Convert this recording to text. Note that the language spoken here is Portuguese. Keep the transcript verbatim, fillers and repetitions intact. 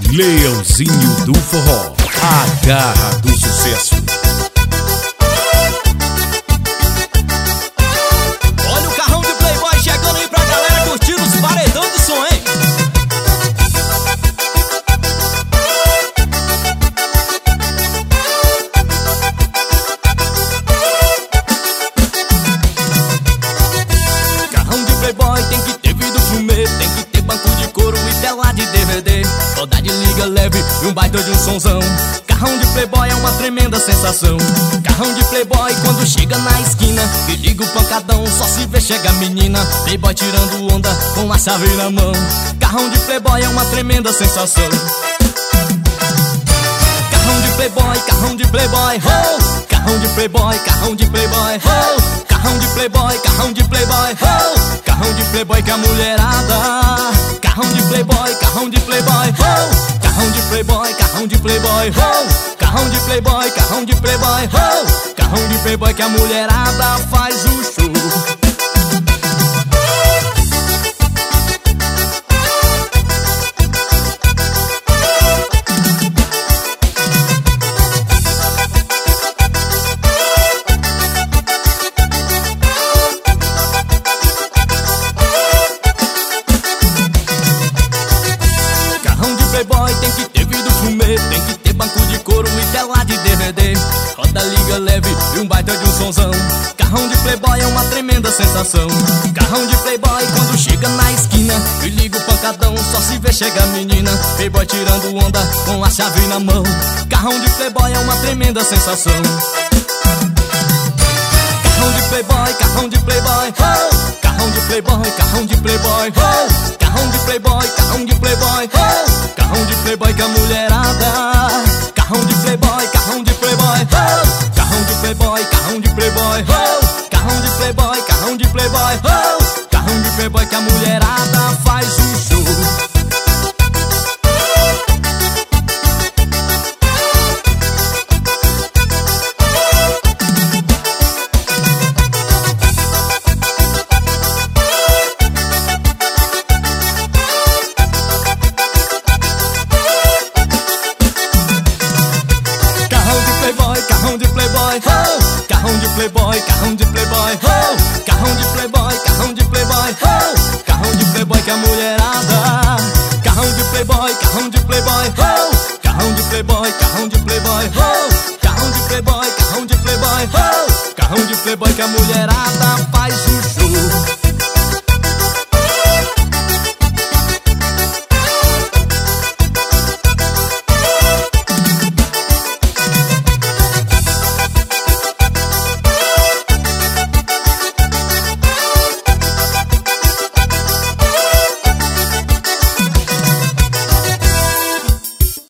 Leãozinho do Forró, a garra do sucesso. Olha o carrão de Playboy chegando aí pra galera curtir os paredão do som, hein? Carrão de Playboy tem que ter vidro fumê, tem que ter banco de couro e tela de D V D. Toda de liga leve e um baita de um sonzão. Carrão de Playboy é uma tremenda sensação. Carrão de Playboy quando chega na esquina e liga o pancadão, só se vê chega a menina. Playboy tirando onda com a chave na mão. Carrão de Playboy é uma tremenda sensação. Carrão de Playboy, carrão de Playboy, oh! Carrão de Playboy, carrão de Playboy, oh! Carrão de Playboy, carrão de Playboy, oh! Carrão de Playboy que a mulherada. Carrão de Playboy, carrão de Playboy, oh! Carrão de Playboy, carrão de Playboy, oh! Carrão de Playboy, carrão de Playboy, oh! Carrão de Playboy que a mulherada faz o show. Playboy tem que ter vidro fumê, tem que ter banco de couro e tela de D V D. Roda liga leve e um baita de um sonzão. Carrão de Playboy é uma tremenda sensação. Carrão de Playboy quando chega na esquina e liga o pancadão, só se vê chega a menina. Playboy tirando onda com a chave na mão. Carrão de Playboy é uma tremenda sensação. Carrão de Playboy, carrão de Playboy, oh! Carrão de Playboy, carrão de Playboy, oh! Carrão de Playboy, carrão de Playboy, oh! Carrão de Playboy que a mulherada. Carrão de Playboy, carrão de Playboy, oh! Carrão de Playboy, carrão de Playboy, oh! Carrão de Playboy, carrão de Playboy, oh! Carrão de Playboy que a mulherada faz o show. Carrão de Playboy, oh! Carrão de Playboy, carrão de Playboy, oh! Carrão de Playboy, carrão de Playboy, oh! Carrão de Playboy que a mulherada. Carrão de Playboy, carrão de Playboy, oh! Carrão de Playboy, carrão de Playboy, oh! Carrão de Playboy, carrão de Playboy, oh! Carrão de Playboy que a mulherada faz o show.